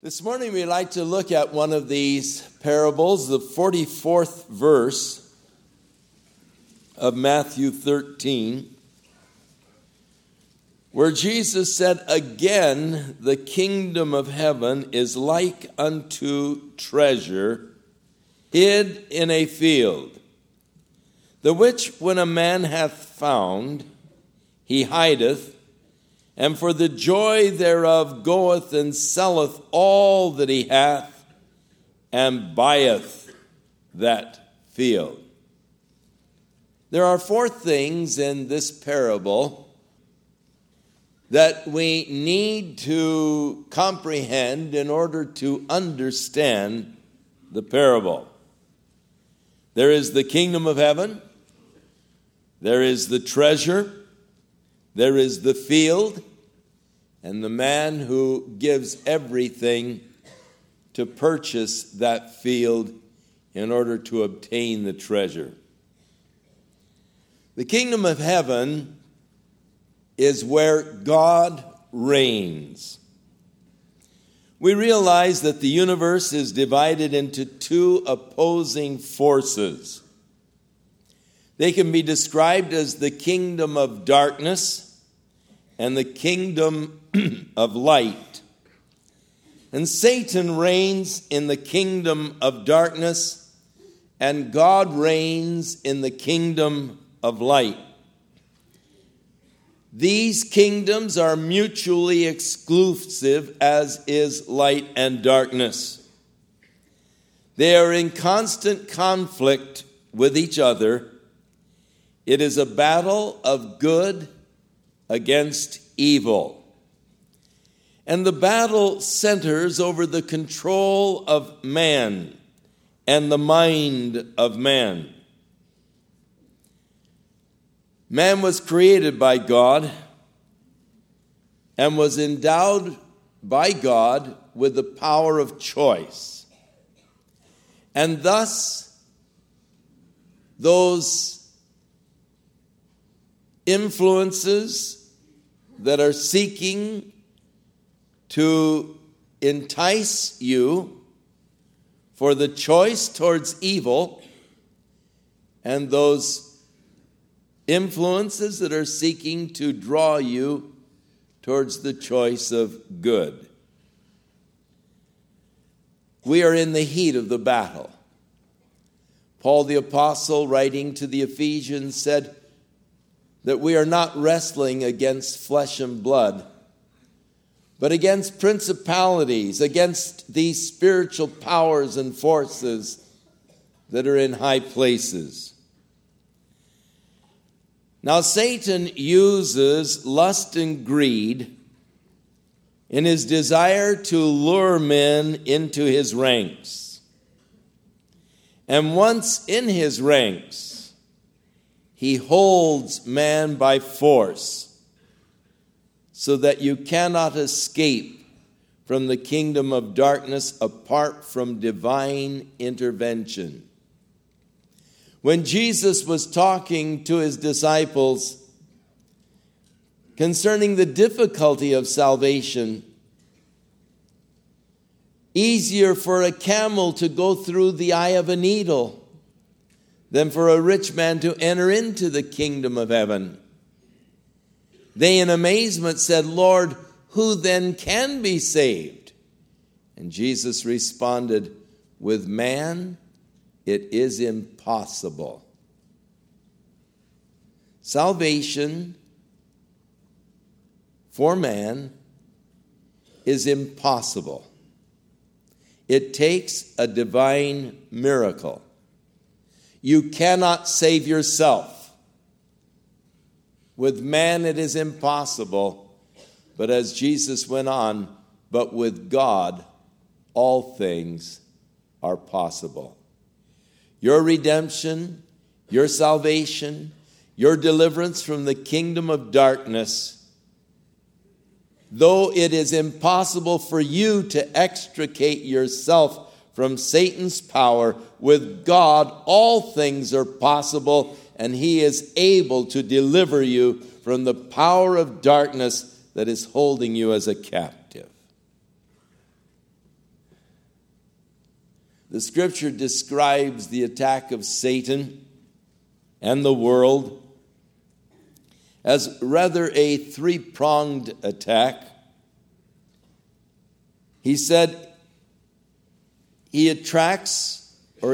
This morning we'd like to look at one of these parables, the 44th verse of Matthew 13, where Jesus said, "Again, the kingdom of heaven is like unto treasure hid in a field, the which when a man hath found, he hideth, and for the joy thereof goeth and selleth all that he hath, and buyeth that field." There are four things in this parable that we need to comprehend in order to understand the parable. There is the kingdom of heaven, there is the treasure, there is the field, and the man who gives everything to purchase that field in order to obtain the treasure. The kingdom of heaven is where God reigns. We realize that the universe is divided into two opposing forces. They can be described as the kingdom of darkness and the kingdom of light. And Satan reigns in the kingdom of darkness, and God reigns in the kingdom of light. These kingdoms are mutually exclusive, as is light and darkness. They are in constant conflict with each other. It is a battle of good against evil. And the battle centers over the control of man and the mind of man. Man was created by God and was endowed by God with the power of choice. And thus, those influences that are seeking to entice you for the choice towards evil, and those influences that are seeking to draw you towards the choice of good. We are in the heat of the battle. Paul the Apostle, writing to the Ephesians, said that we are not wrestling against flesh and blood, but against principalities, against these spiritual powers and forces that are in high places. Now, Satan uses lust and greed in his desire to lure men into his ranks. And once in his ranks, he holds man by force so that you cannot escape from the kingdom of darkness apart from divine intervention. When Jesus was talking to his disciples concerning the difficulty of salvation, easier for a camel to go through the eye of a needle than for a rich man to enter into the kingdom of heaven. They in amazement said, "Lord, who then can be saved?" And Jesus responded, "With man it is impossible." Salvation for man is impossible. It takes a divine miracle. You cannot save yourself. With man it is impossible, but as Jesus went on, but with God all things are possible. Your redemption, your salvation, your deliverance from the kingdom of darkness, though it is impossible for you to extricate yourself from Satan's power, with God all things are possible, and he is able to deliver you from the power of darkness that is holding you as a captive. the Scripture describes the attack of Satan and the world as rather a three-pronged attack. He said he attacks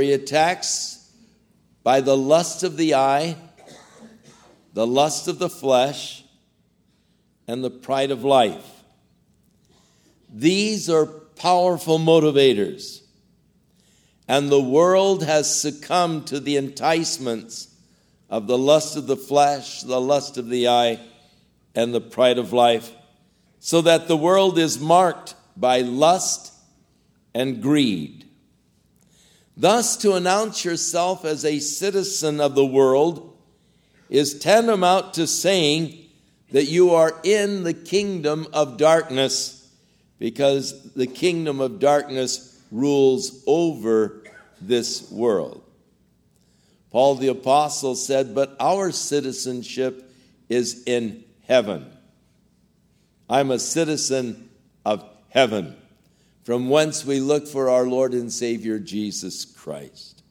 by the lust of the eye, the lust of the flesh, and the pride of life. These are powerful motivators, and the world has succumbed to the enticements of the lust of the flesh, the lust of the eye, and the pride of life, so that the world is marked by lust and greed. Thus, to announce yourself as a citizen of the world is tantamount to saying that you are in the kingdom of darkness, because the kingdom of darkness rules over this world. Paul the Apostle said, "But our citizenship is in heaven." I'm a citizen of heaven, from whence we look for our Lord and Savior Jesus Christ.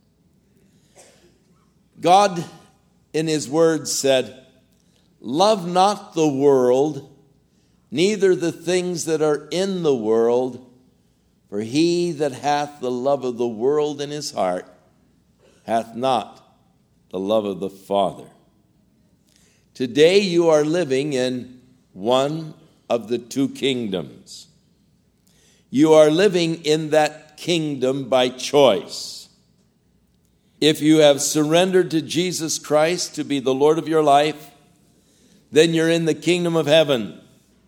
God, in his word, said, "Love not the world, neither the things that are in the world, for he that hath the love of the world in his heart hath not the love of the Father." Today you are living in one of the two kingdoms. You are living in that kingdom by choice. If you have surrendered to Jesus Christ to be the Lord of your life, then you're in the kingdom of heaven.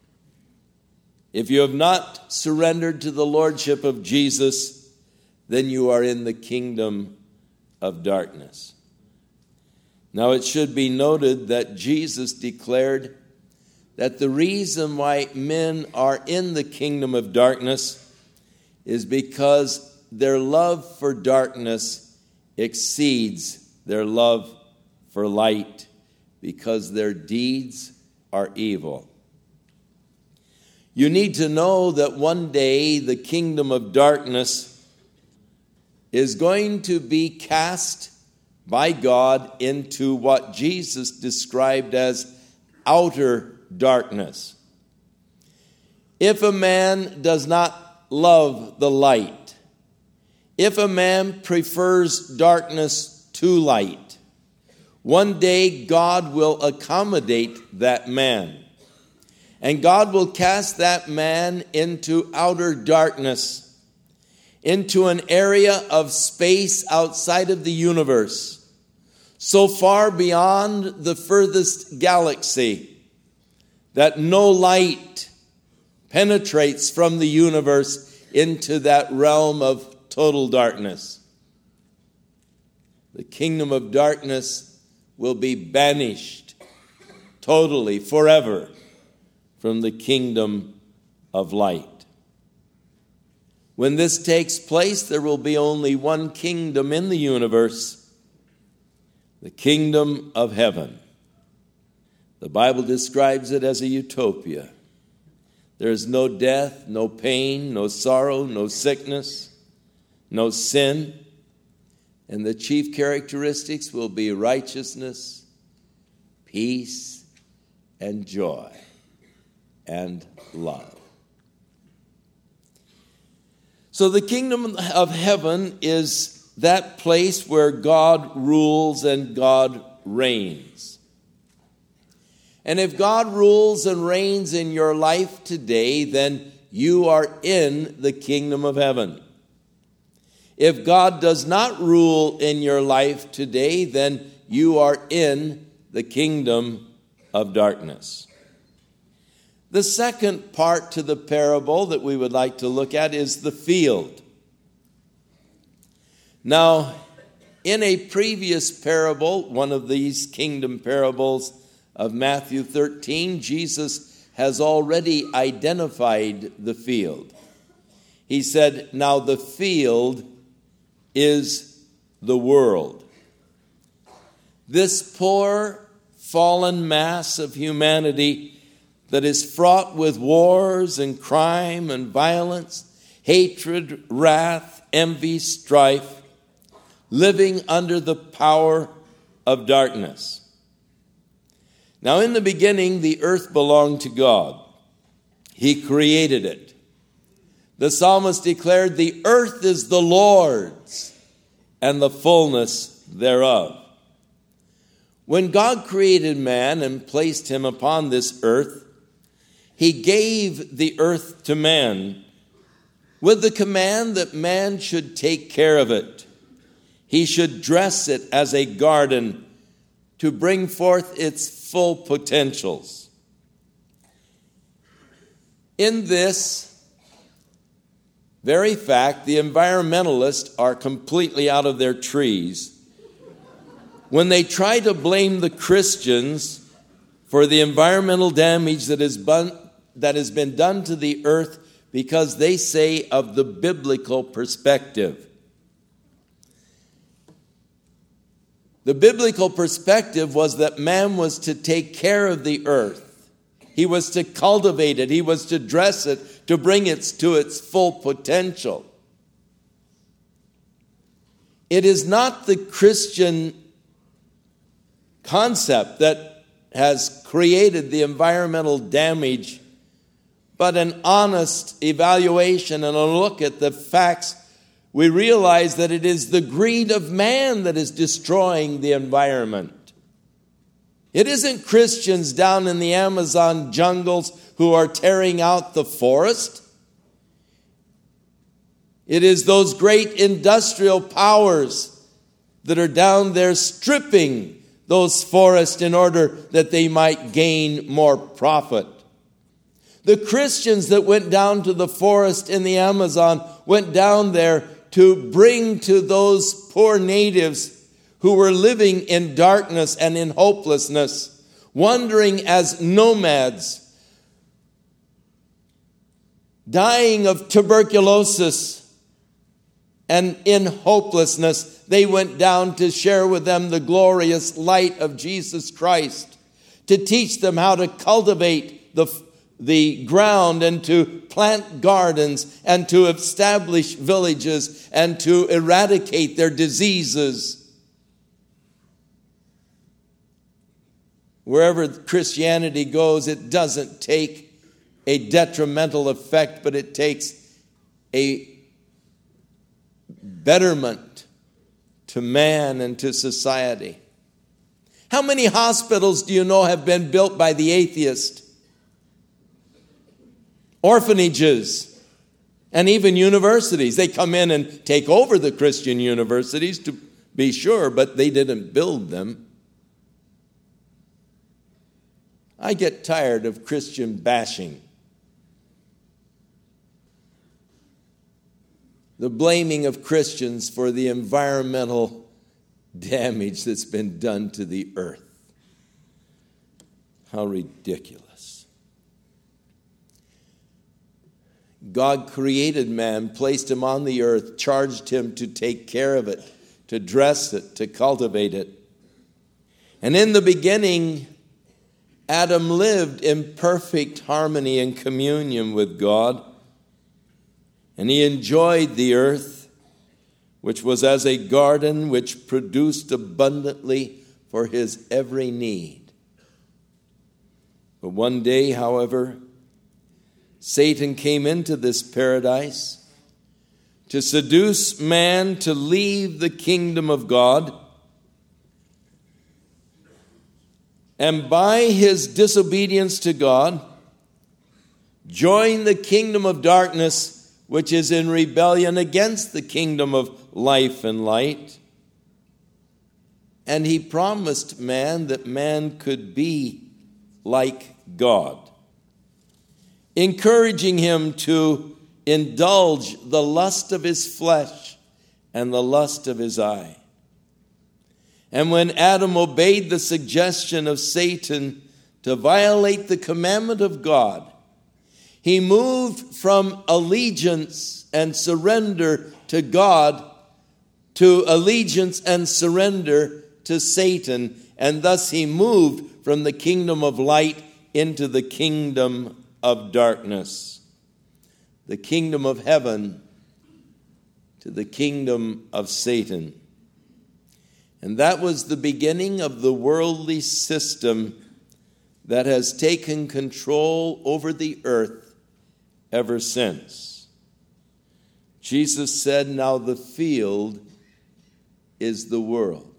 If you have not surrendered to the lordship of Jesus, then you are in the kingdom of darkness. Now, it should be noted that Jesus declared that the reason why men are in the kingdom of darkness is because their love for darkness exceeds their love for light, because their deeds are evil. You need to know that one day the kingdom of darkness is going to be cast by God into what Jesus described as outer darkness. If a man does not love the light, if a man prefers darkness to light, one day God will accommodate that man, and God will cast that man into outer darkness, into an area of space outside of the universe, so far beyond the furthest galaxy that no light penetrates from the universe into that realm of total darkness. The kingdom of darkness will be banished totally, forever, from the kingdom of light. When this takes place, there will be only one kingdom in the universe, the kingdom of heaven. The Bible describes it as a utopia. There is no death, no pain, no sorrow, no sickness, no sin. And the chief characteristics will be righteousness, peace, and joy, and love. So the kingdom of heaven is that place where God rules and God reigns. And if God rules and reigns in your life today, then you are in the kingdom of heaven. If God does not rule in your life today, then you are in the kingdom of darkness. The second part to the parable that we would like to look at is the field. Now, in a previous parable, one of these kingdom parables of Matthew 13, Jesus has already identified the field. He said, "Now the field is the world." This poor, fallen mass of humanity that is fraught with wars and crime and violence hatred, wrath, envy, strife, living under the power of darkness. Now, in the beginning, the earth belonged to God. He created it. The psalmist declared, "The earth is the Lord's, and the fullness thereof." When God created man and placed him upon this earth, he gave the earth to man with the command that man should take care of it. He should dress it as a garden to bring forth its full potentials. In this very fact, the environmentalists are completely out of their trees when they try to blame the Christians for the environmental damage that has been done to the earth because they say of the biblical perspective. The biblical perspective was that man was to take care of the earth. He was to cultivate it. He was to dress it, to bring it to its full potential. It is not the Christian concept that has created the environmental damage, but an honest evaluation and a look at the facts. We realize that it is the greed of man that is destroying the environment. It isn't Christians down in the Amazon jungles who are tearing out the forest. It is those great industrial powers that are down there stripping those forests in order that they might gain more profit. The Christians that went down to the forest in the Amazon went down there to bring to those poor natives who were living in darkness and in hopelessness, wandering as nomads, dying of tuberculosis and in hopelessness. They went down to share with them the glorious light of Jesus Christ, to teach them how to cultivate the ground and to plant gardens and to establish villages and to eradicate their diseases. Wherever Christianity goes, it doesn't take a detrimental effect, but it takes a betterment to man and to society. How many hospitals do you know have been built by the atheist? Orphanages and even universities. They come in and take over the Christian universities, to be sure, but they didn't build them. I get tired of Christian bashing. The blaming of Christians for the environmental damage that's been done to the earth. How ridiculous. God created man, placed him on the earth, charged him to take care of it, to dress it, to cultivate it. And in the beginning, Adam lived in perfect harmony and communion with God, and he enjoyed the earth, which was as a garden which produced abundantly for his every need. But one day, however, Satan came into this paradise to seduce man to leave the kingdom of God. And by his disobedience to God, join the kingdom of darkness, which is in rebellion against the kingdom of life and light. And he promised man that man could be like God, encouraging him to indulge the lust of his flesh and the lust of his eye. And when Adam obeyed the suggestion of Satan to violate the commandment of God, he moved from allegiance and surrender to God to allegiance and surrender to Satan, and thus he moved from the kingdom of light into the kingdom of darkness. the kingdom of heaven to the kingdom of Satan. And that was the beginning of the worldly system that has taken control over the earth ever since. Jesus said, "Now the field is the world."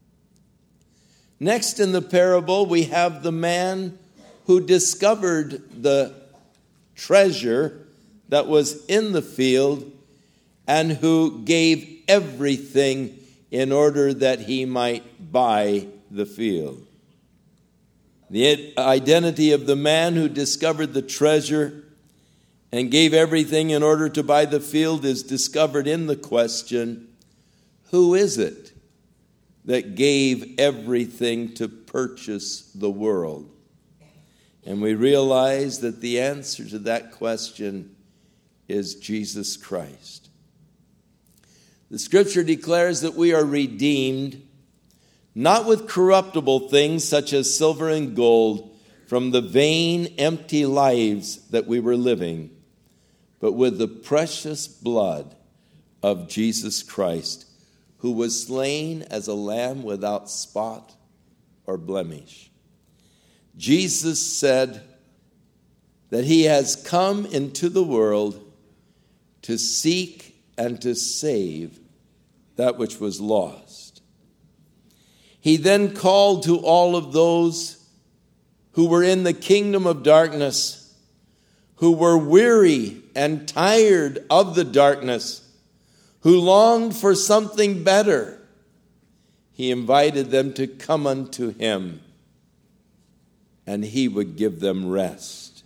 Next in the parable, we have the man who discovered the treasure that was in the field and who gave everything in order that he might buy the field. The identity of the man who discovered the treasure and gave everything in order to buy the field is discovered in the question, who is it that gave everything to purchase the world? And we realize that the answer to that question is Jesus Christ. The Scripture declares that we are redeemed, not with corruptible things such as silver and gold, from the vain, empty lives that we were living, but with the precious blood of Jesus Christ, who was slain as a lamb without spot or blemish. Jesus said that he has come into the world to seek and to save that which was lost. He then called to all of those who were in the kingdom of darkness, who were weary and tired of the darkness, who longed for something better. He invited them to come unto him, and he would give them rest.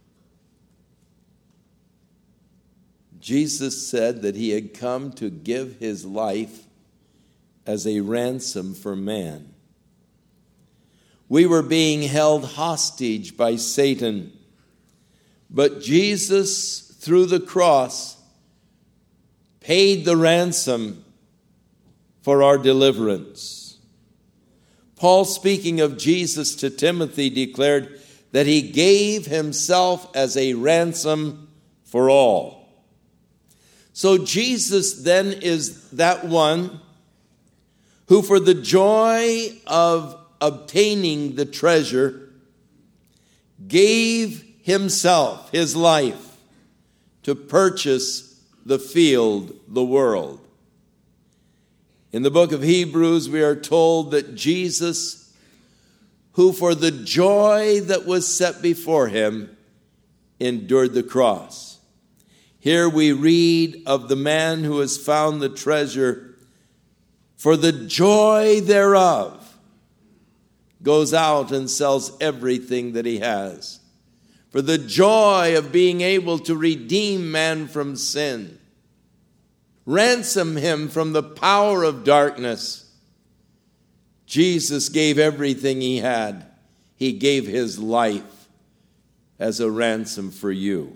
Jesus said that he had come to give his life as a ransom for man. We were being held hostage by Satan, but Jesus, through the cross, paid the ransom for our deliverance. Paul, speaking of Jesus to Timothy, declared that he gave himself as a ransom for all. So Jesus then is that one who, for the joy of obtaining the treasure, gave himself, his life, to purchase the field, the world. In the book of Hebrews, we are told that Jesus, who for the joy that was set before him, endured the cross. Here we read of the man who has found the treasure, for the joy thereof, goes out and sells everything that he has. For the joy of being able to redeem man from sin, ransom him from the power of darkness, Jesus gave everything he had. He gave his life as a ransom for you.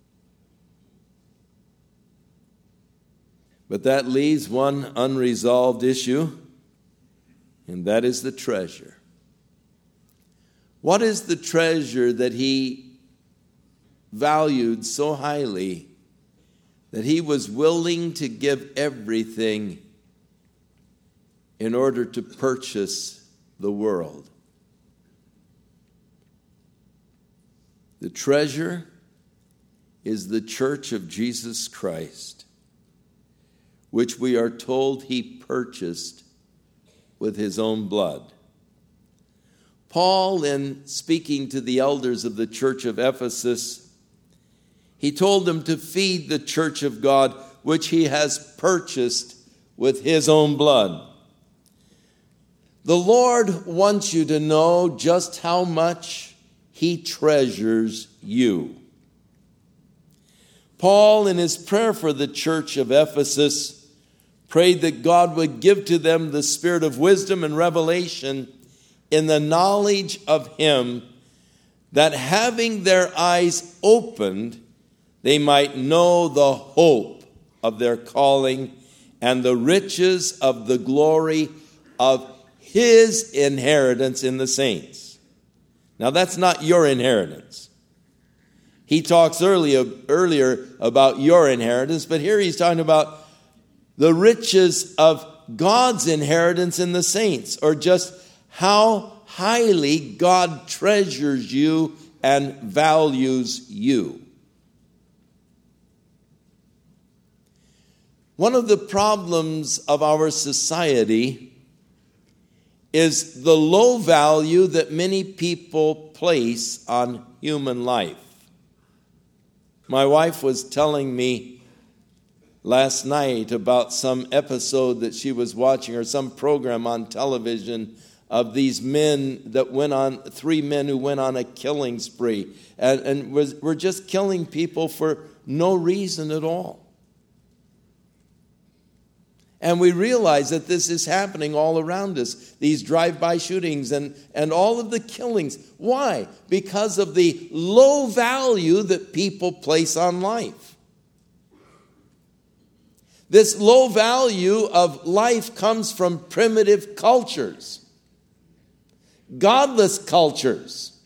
But that leaves one unresolved issue, and that is the treasure. What is the treasure that he valued so highly that he was willing to give everything in order to purchase the world? The treasure is the church of Jesus Christ, which we are told he purchased with his own blood. Paul, in speaking to the elders of the church of Ephesus, he told them to feed the church of God, which he has purchased with his own blood. The Lord wants you to know just how much he treasures you. Paul, in his prayer for the church of Ephesus, prayed that God would give to them the spirit of wisdom and revelation in the knowledge of him, that having their eyes opened, they might know the hope of their calling and the riches of the glory of his inheritance in the saints. Now, that's not your inheritance. He talks earlier about your inheritance, but here he's talking about the riches of God's inheritance in the saints, or just how highly God treasures you and values you. One of the problems of our society is the low value that many people place on human life. My wife was telling me last night about some episode that she was watching, or some program on television, of these men that went on, 3 men who went on a killing spree and were just killing people for no reason at all. And we realize that this is happening all around us, these drive-by shootings and all of the killings. Why? Because of the low value that people place on life. This low value of life comes from primitive cultures, godless cultures,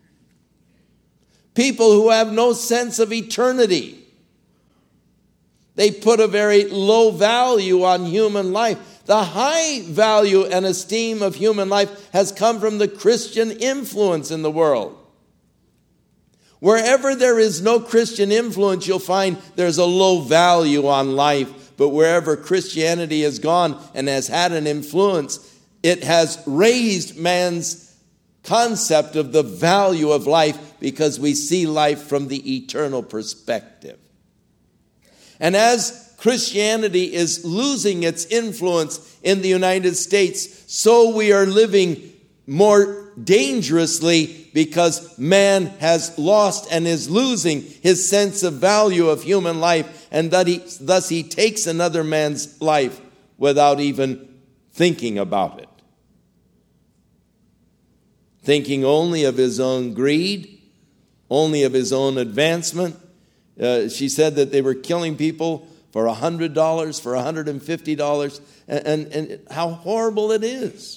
people who have no sense of eternity. They put a very low value on human life. The high value and esteem of human life has come from the Christian influence in the world. Wherever there is no Christian influence, you'll find there's a low value on life. But wherever Christianity has gone and has had an influence, it has raised man's concept of the value of life, because we see life from the eternal perspective. And as Christianity is losing its influence in the United States, so we are living more dangerously, because man has lost and is losing his sense of value of human life, and thus he takes another man's life without even thinking about it. Thinking only of his own greed, only of his own advancement. She said that they were killing people for $100, for $150, and how horrible it is.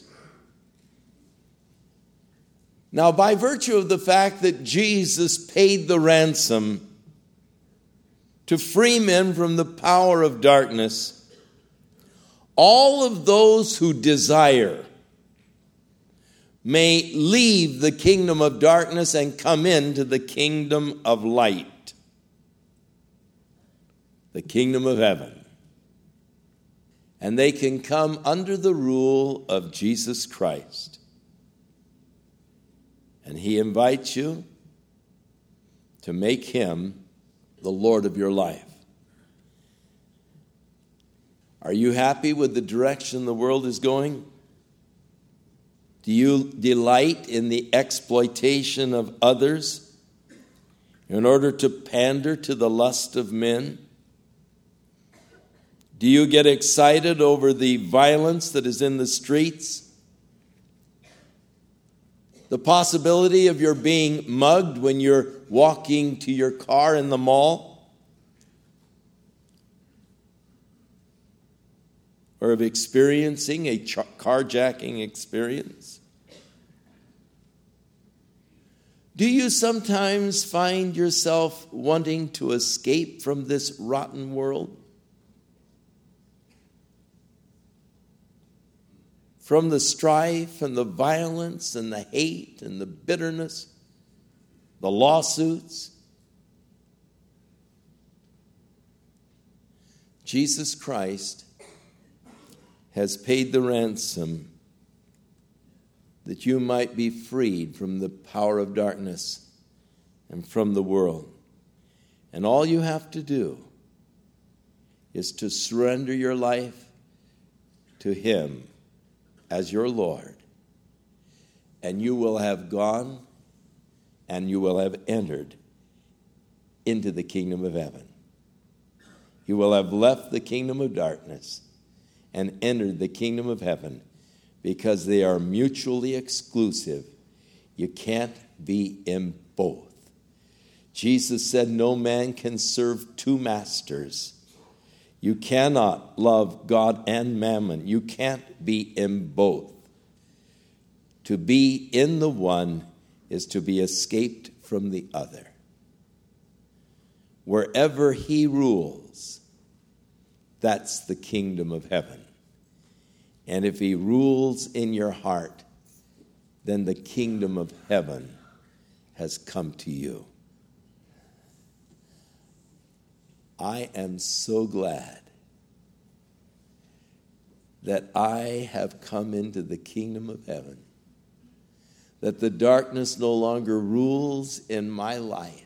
Now, by virtue of the fact that Jesus paid the ransom to free men from the power of darkness, all of those who desire may leave the kingdom of darkness and come into the kingdom of light. The kingdom of heaven. And they can come under the rule of Jesus Christ. And he invites you to make him the Lord of your life. Are you happy with the direction the world is going? Do you delight in the exploitation of others in order to pander to the lust of men? Do you get excited over the violence that is in the streets? The possibility of your being mugged when you're walking to your car in the mall? Or of experiencing a carjacking experience? Do you sometimes find yourself wanting to escape from this rotten world? From the strife and the violence and the hate and the bitterness, the lawsuits? Jesus Christ has paid the ransom that you might be freed from the power of darkness and from the world. And all you have to do is to surrender your life to him as your Lord, and you will have gone and you will have entered into the kingdom of heaven. You will have left the kingdom of darkness and entered the kingdom of heaven, because they are mutually exclusive. You can't be in both. Jesus said no man can serve 2 masters. You cannot love God and mammon. You can't be in both. To be in the one is to be escaped from the other. Wherever he rules, that's the kingdom of heaven. And if he rules in your heart, then the kingdom of heaven has come to you. I am so glad that I have come into the kingdom of heaven, that the darkness no longer rules in my life.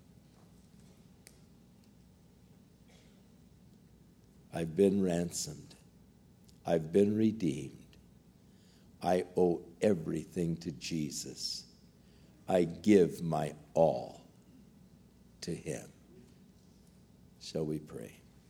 I've been ransomed. I've been redeemed. I owe everything to Jesus. I give my all to him. Shall we pray?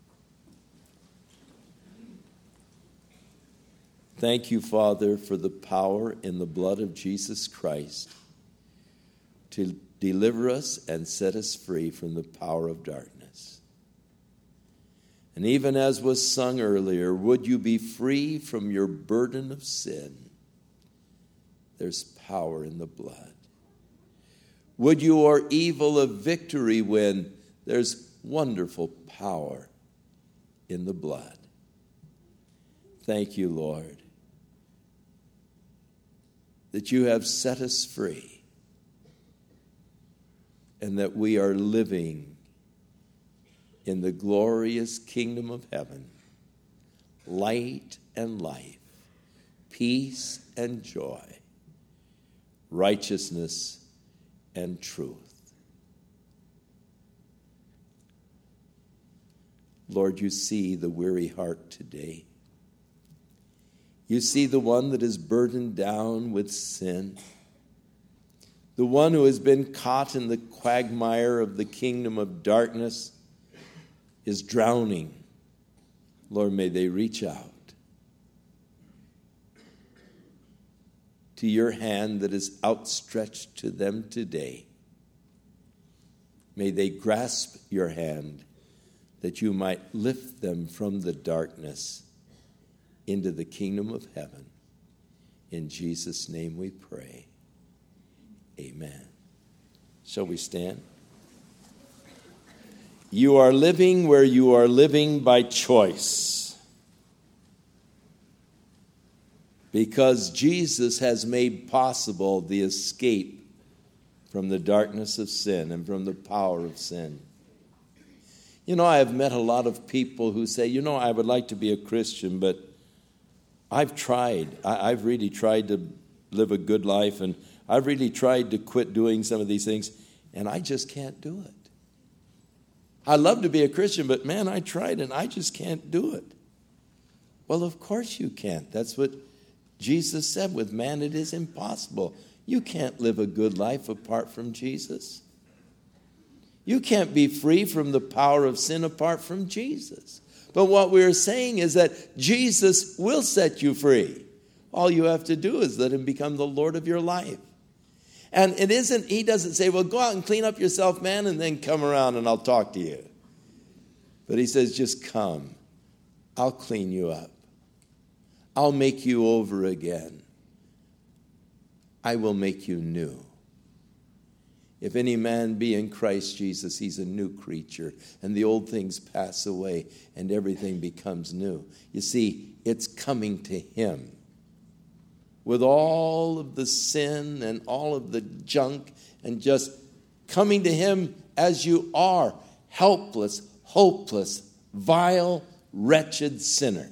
Thank you, Father, for the power in the blood of Jesus Christ to deliver us and set us free from the power of darkness. And even as was sung earlier, would you be free from your burden of sin? There's power in the blood. Would you o'er evil a victory win? There's wonderful power in the blood. Thank you, Lord, that you have set us free and that we are living in the glorious kingdom of heaven, light and life, peace and joy, righteousness and truth. Lord, you see the weary heart today. You see the one that is burdened down with sin, the one who has been caught in the quagmire of the kingdom of darkness is drowning. Lord, may they reach out to your hand that is outstretched to them today. May they grasp your hand that you might lift them from the darkness into the kingdom of heaven. In Jesus' name we pray. Amen. Shall we stand? You are living where you are living by choice, because Jesus has made possible the escape from the darkness of sin and from the power of sin. You know, I have met a lot of people who say, you know, I would like to be a Christian, but I've tried. I've really tried to live a good life, and I've really tried to quit doing some of these things, and I just can't do it. I love to be a Christian, but man, I tried, and I just can't do it. Well, of course you can't. That's what Jesus said. With man, it is impossible. You can't live a good life apart from Jesus. You can't be free from the power of sin apart from Jesus. But what we're saying is that Jesus will set you free. All you have to do is let him become the Lord of your life. And he doesn't say, well, go out and clean up yourself, man, and then come around and I'll talk to you. But he says, just come. I'll clean you up. I'll make you over again. I will make you new. If any man be in Christ Jesus, he's a new creature, and the old things pass away, and everything becomes new. You see, it's coming to him. With all of the sin and all of the junk, and just coming to him as you are, helpless, hopeless, vile, wretched sinner.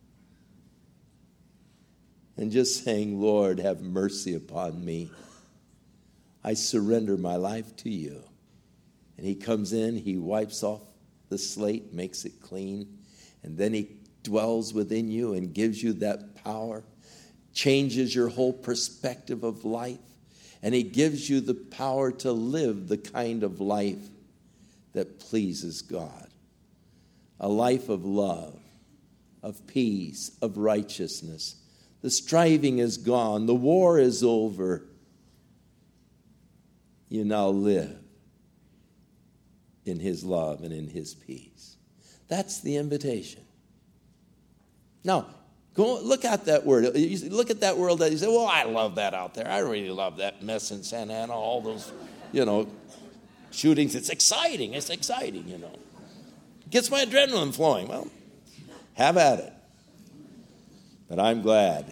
And just saying, Lord, have mercy upon me. I surrender my life to you. And he comes in, he wipes off the slate, makes it clean, and then he dwells within you and gives you that power, changes your whole perspective of life, and he gives you the power to live the kind of life that pleases God. A life of love, of peace, of righteousness. The striving is gone. The war is over. You now live in his love and in his peace. That's the invitation. Now, go look at that word. Look at that world that you say, well, I love that out there. I really love that mess in Santa Ana, all those, shootings. It's exciting, you know. Gets my adrenaline flowing. Well, have at it. But I'm glad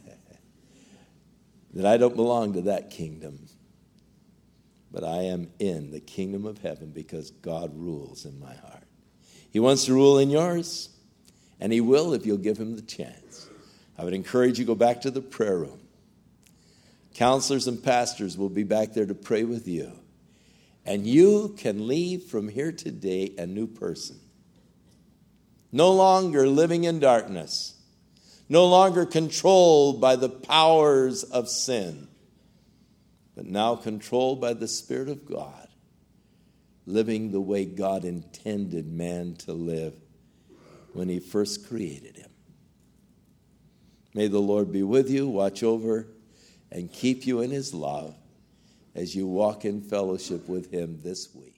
that I don't belong to that kingdom. But I am in the kingdom of heaven because God rules in my heart. He wants to rule in yours, and he will if you'll give him the chance. I would encourage you to go back to the prayer room. Counselors and pastors will be back there to pray with you. And you can leave from here today a new person. No longer living in darkness. No longer controlled by the powers of sin. But now controlled by the Spirit of God. Living the way God intended man to live when he first created him. May the Lord be with you, watch over, and keep you in his love as you walk in fellowship with him this week.